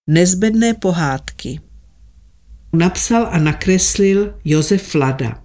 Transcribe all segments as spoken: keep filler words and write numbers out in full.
Nezbedné pohádky. Napsal a nakreslil Josef Lada.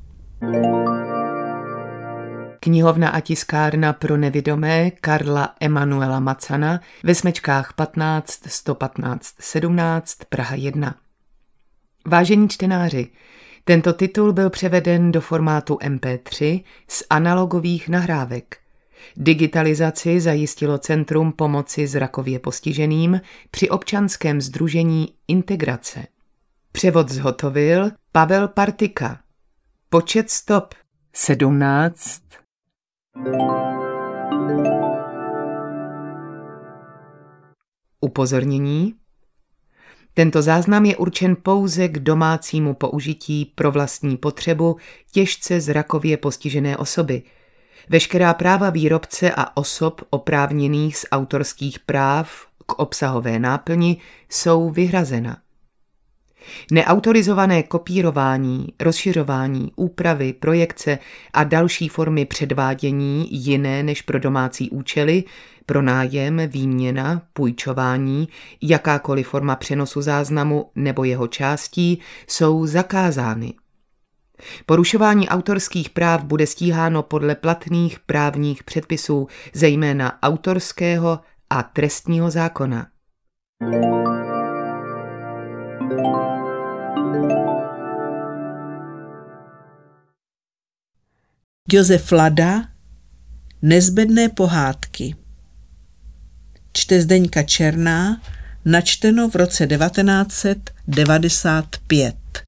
Knihovna a tiskárna pro nevidomé Karla Emanuela Macana ve Smečkách patnáct sto patnáct sedmnáct Praha jedna. Vážení čtenáři, tento titul byl převeden do formátu em pé tři z analogových nahrávek. Digitalizaci zajistilo Centrum pomoci zrakově postiženým při občanském sdružení Integrace. Převod zhotovil Pavel Partika. Počet stop sedmnáct. Upozornění. Tento záznam je určen pouze k domácímu použití pro vlastní potřebu těžce zrakově postižené osoby. Veškerá práva výrobce a osob oprávněných z autorských práv k obsahové náplni jsou vyhrazena. Neautorizované kopírování, rozšiřování, úpravy, projekce a další formy předvádění jiné než pro domácí účely, pronájem, výměna, půjčování, jakákoliv forma přenosu záznamu nebo jeho částí jsou zakázány. Porušování autorských práv bude stíháno podle platných právních předpisů, zejména autorského a trestního zákona. Josef Lada. Nezbedné pohádky. Čte Zdeňka Černá, načteno v roce devatenáct set devadesát pět.